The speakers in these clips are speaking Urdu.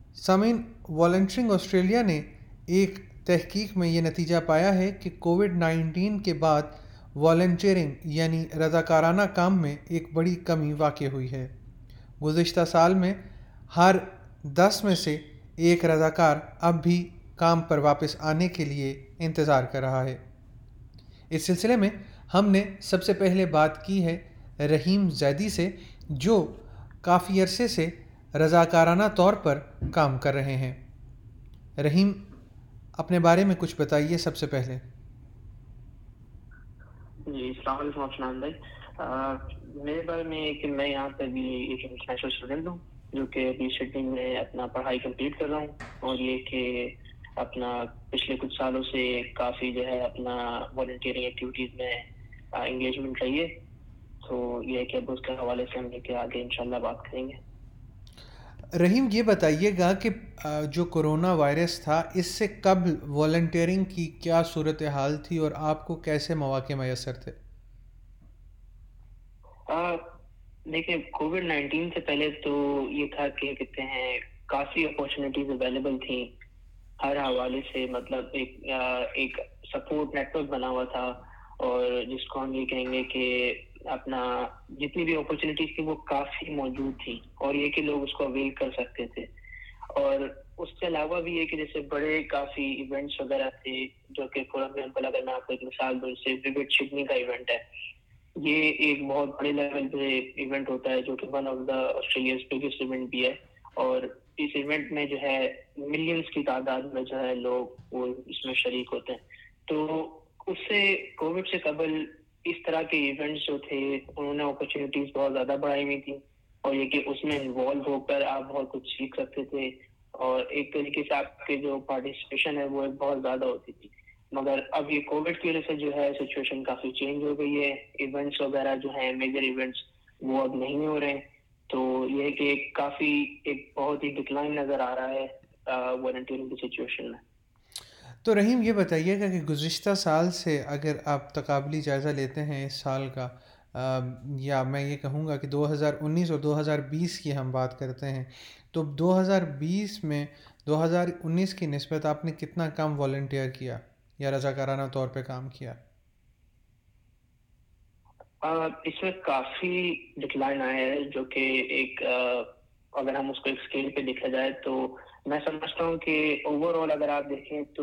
سامعین، والنٹرنگ آسٹریلیا نے ایک تحقیق میں یہ نتیجہ پایا ہے کہ کووڈ-19 کے بعد والنٹیئرنگ یعنی رضاکارانہ کام میں ایک بڑی کمی واقع ہوئی ہے۔ گزشتہ سال میں ہر 10 میں سے ایک رضاکار اب بھی کام پر واپس آنے کے لیے انتظار کر رہا ہے۔ اس سلسلے میں ہم نے سب سے پہلے بات کی ہے رحیم زیدی سے، جو کافی عرصے سے رضاکارانہ طور پر کام کر رہے ہیں۔ رحیم، اپنے بارے میں کچھ بتائیے سب سے پہلے۔ جی السلام علیکم افنان بھائی۔ میرے بارے میں کہ میں یہاں پہ بھی ایک انٹرنیشنل اسٹوڈنٹ ہوں جو کہ ابھی سڈنی میں اپنا پڑھائی کمپلیٹ کر رہا ہوں، اور یہ کہ اپنا پچھلے کچھ سالوں سے کافی جو ہے اپنا والنٹیئرنگ ایکٹیویٹیز میں انگیجمنٹ رہی ہے، تو یہ ہے کہ اب اس کے حوالے سے ہم لے کے آگے انشاءاللہ بات کریں گے۔ رحیم، یہ بتائیے گا کہ جو کرونا وائرس تھا اس سے قبل والنٹیئرنگ کی کیا صورتحال تھی اور آپ کو کیسے مواقع میسر تھے؟ دیکھیں، کووڈ-19 سے پہلے تو یہ تھا کہ کہتے ہیں کافی اپارچونیٹیز اویلیبل تھیں ہر حوالے سے، مطلب ایک سپورٹ نیٹ ورک بنا ہوا تھا، اور جس کو ہم یہ کہیں گے کہ اپنا جتنی بھی اپارچونیٹیز تھی وہ کافی موجود تھی، اور یہ کہ لوگ اس کو اویل کر سکتے تھے۔ اور اس کے علاوہ بھی یہ کہ جیسے بڑے کافی ایونٹس وغیرہ تھے، جو کہ فار ایگزامپل اگر میں آپ کو ایک مثال دوں، جیسے ووڈ سڈنی کا ایونٹ ہے، یہ ایک بہت بڑے لیول پہ ایونٹ ہوتا ہے جو کہ one of the Australia's biggest event بھی ہے، اور اس ایونٹ میں جو ہے ملینز کی تعداد میں جو ہے لوگ وہ اس میں شریک ہوتے ہیں۔ تو اس سے کووڈ سے قبل اس طرح کے ایونٹس جو تھے انہوں نے اپرچونیٹیز بہت زیادہ بڑھائی ہوئی تھی، اور یہ کہ اس میں انوالو ہو کر آپ بہت کچھ سیکھ سکتے تھے، اور ایک طریقے سے آپ کے جو پارٹیسپیشن ہے وہ بہت زیادہ ہوتی تھی۔ مگر اب یہ کووڈ کی وجہ سے جو ہے سچویشن کافی چینج ہو گئی ہے، ایونٹس وغیرہ جو ہیں میجر ایونٹس وہ اب نہیں ہو رہے ہیں، تو یہ ہے کہ کافی ایک بہت ہی ڈکلائن نظر آ رہا ہے والنٹیئرنگ کی سچویشن میں۔ تو رحیم، یہ بتائیے گا کہ گزشتہ سال سے اگر آپ تقابلی جائزہ لیتے ہیں اس سال کا، یا میں یہ کہوں گا کہ 2019 اور 2020 کی ہم بات کرتے ہیں، تو 2020 میں 2019 کی نسبت آپ نے کتنا کم والنٹیئر کیا یا رضاکارانہ طور پہ کام کیا؟ اس میں کافی ڈکلائن آیا ہے، جو کہ ایک اگر ہم اس کو ایک اسکیل پہ دیکھا جائے تو میں سمجھتا ہوں کہ اوور آل اگر آپ دیکھیں تو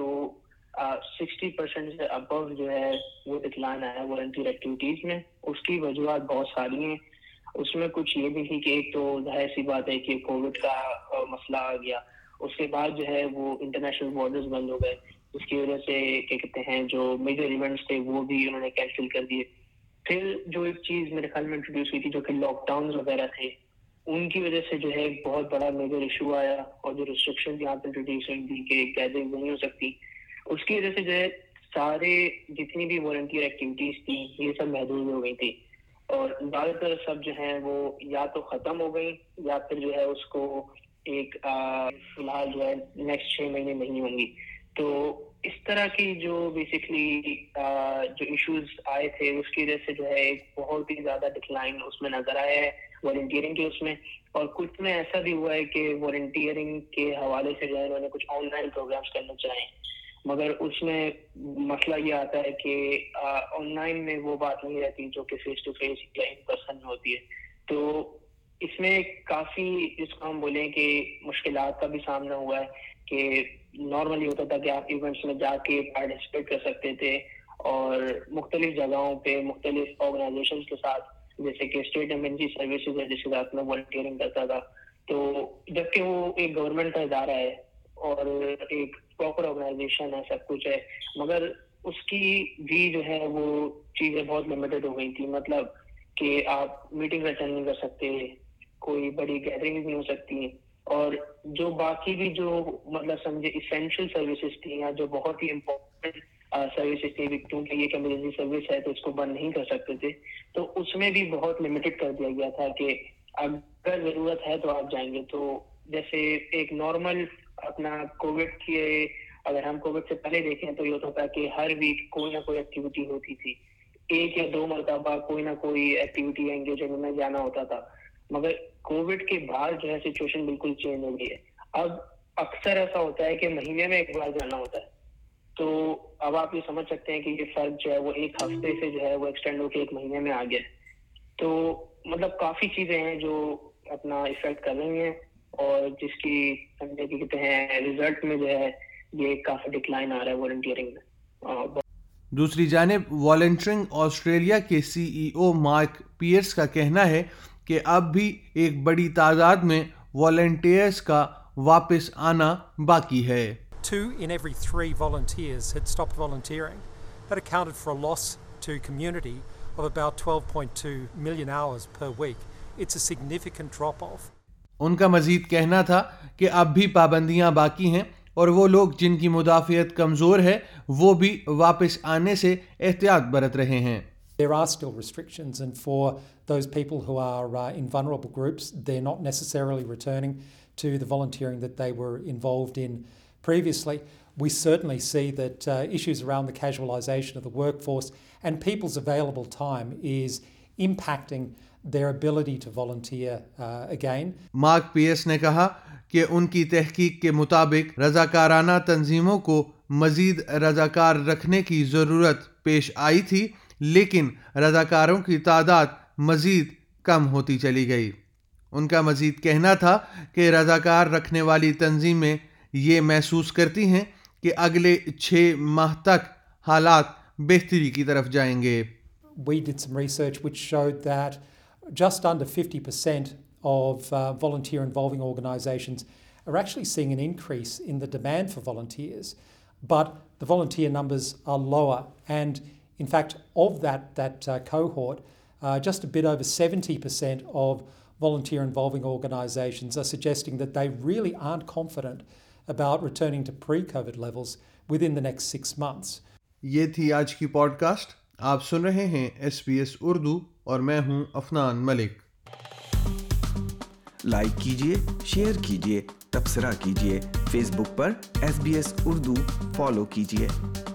60% سے ابو جو ہے وہ ڈکلائن آیا ہے والنٹیئر ایکٹیویٹیز میں۔ اس کی وجوہات بہت ساری ہیں، اس میں کچھ یہ بھی تھی کہ ایک تو ظاہر سی بات ہے کہ کووڈ کا مسئلہ آ گیا، اس کے بعد جو ہے وہ انٹرنیشنل بارڈرز بند ہو گئے، جس کی وجہ سے کیا کہتے ہیں جو میجر ایونٹس تھے وہ بھی انہوں نے کینسل کر دیے۔ پھر جو ایک چیز میرے خیال میں انٹروڈیوس ہوئی تھی جو کہ لاک ڈاؤن وغیرہ تھے، ان کی وجہ سے جو ہے ایک بہت بڑا میجر ایشو آیا، اور جو ریسٹرکشن یہاں پہ انٹروڈیوس ہوئی تھی کہ گیدرنگ نہیں ہو سکتی، اس کی وجہ سے جو ہے سارے جتنی بھی والنٹیئر ایکٹیویٹیز تھیں یہ سب محدود ہو گئی تھی، اور زیادہ تر سب جو ہیں وہ یا تو ختم ہو گئی یا پھر جو ہے اس کو ایک فی الحال جو ہے نیکسٹ 6 مہینے نہیں ہوں گی۔ تو اس طرح کی جو بیسکلی جو ایشوز آئے تھے اس کی وجہ سے جو ہے ایک بہت ہی زیادہ ڈکلائن اس میں نظر آیا ہے والنٹیئرنگ کے اس میں، اور کچھ میں ایسا بھی ہوا ہے کہ والنٹیئرنگ کے حوالے سے جو ہے انہوں نے کچھ آن لائن پروگرامس کرنا چاہیں، مگر اس میں مسئلہ یہ آتا ہے کہ آن لائن میں وہ بات نہیں رہتی جو کہ فیس ٹو فیس یا ان پرسن میں ہوتی ہے۔ تو اس میں کافی جس کو ہم بولیں کہ مشکلات کا بھی سامنا ہوا ہے کہ نارملی ہوتا تھا کہ آپ ایونٹس میں جا کے پارٹیسپیٹ کر سکتے تھے، اور مختلف جگہوں پہ مختلف آرگنائزیشنز کے ساتھ، جیسے کہ اسٹیٹ ایمرجنسی سروسز ہے جس کے ساتھ میں والنٹیئرنگ کرتا تھا، تو جبکہ وہ ایک گورنمنٹ کا ادارہ ہے اور ایک پراپر آرگنائزیشن ہے، سب کچھ ہے، مگر اس کی بھی جو ہے وہ چیزیں بہت لمیٹڈ ہو گئی تھی، مطلب کہ آپ میٹنگ اٹینڈ نہیں کر سکتے، کوئی بڑی گیدرنگ نہیں ہو سکتی، اور جو باقی بھی جو مطلب سمجھے اسینشیل سروسز تھیں یا جو بہت ہی امپورٹنٹ سروسز تھیں، کیونکہ یہ ایمرجنسی سروس ہے تو اس کو بند نہیں کر سکتے تھے، تو اس میں بھی بہت لمیٹڈ کر دیا گیا تھا کہ اگر ضرورت ہے تو آپ جائیں گے۔ تو جیسے ایک نارمل اپنا کووڈ کی، اگر ہم کووڈ سے پہلے دیکھیں تو یہ ہوتا تھا کہ ہر ویک کوئی نہ کوئی ایکٹیویٹی ہوتی تھی، 1 یا 2 مرتبہ کوئی نہ کوئی ایکٹیویٹی انگیجمنٹ میں جانا ہوتا تھا، مگر کووڈ کے بعد جو ہے سچویشن بالکل چینج ہو گئی ہے۔ اب اکثر ایسا ہوتا ہے کہ مہینے میں ایک بار جانا ہوتا ہے. تو اب آپ یہ سمجھ سکتے ہیں کہ یہ فرق جو ہے وہ ایک ہفتے سے جو ہے وہ ایکسٹینڈ ہو کے ایک مہینے میں آ گیا ہے. تو مطلب کافی چیزیں ہیں جو اپنا افیکٹ کر رہی ہیں اور جس کی سمجھے کہ کہتے ہیں ریزلٹ میں جو ہے یہ کافی ڈکلائن آ رہا ہے والنٹیئرنگ میں. دوسری جانب والنٹیئرنگ آسٹریلیا کے سی ای او مارک پیئرس کا کہنا ہے کہ اب بھی ایک بڑی تعداد میں والنٹیئرز کا واپس آنا باقی ہے. 2 in every 3 volunteers had stopped volunteering. That accounted for a loss to community of about 12.2 million hours per week. It's a significant drop-off. ان کا مزید کہنا تھا کہ اب بھی پابندیاں باقی ہیں اور وہ لوگ جن کی مدافعت کمزور ہے وہ بھی واپس آنے سے احتیاط برت رہے ہیں. There are still restrictions, and for those people who are in vulnerable groups, they're not necessarily returning to the volunteering that they were involved in previously. We certainly see that issues around the casualisation of the workforce and people's available time is impacting their ability to volunteer again. Mark Pierce نے کہا کہ ان کی تحقیق کے مطابق رضاکارانہ تنظیموں کو مزید رضاکار رکھنے کی ضرورت پیش آئی تھی، لیکن رضاکاروں کی تعداد مزید کم ہوتی چلی گئی. ان کا مزید کہنا تھا کہ رضاکار رکھنے والی تنظیمیں یہ محسوس کرتی ہیں کہ اگلے 6 ماہ تک حالات بہتری کی طرف جائیں گے. We did some research which showed that just under 50% of volunteer involving organisations are actually seeing an increase in the demand for volunteers, but the volunteer numbers are lower, and in fact of that cohort, just a bit over 70% of volunteer involving organisations are suggesting that they really aren't confident about returning to pre-COVID levels within the next 6 months. یہ تھی آج کی پوڈ کاسٹ. آپ سن رہے ہیں SBS اردو اور میں ہوں افنان ملک. لائک کیجیے، شیئر کیجیے، تبصرہ کیجیے. فیس بک پر SBS اردو فالو کیجیے.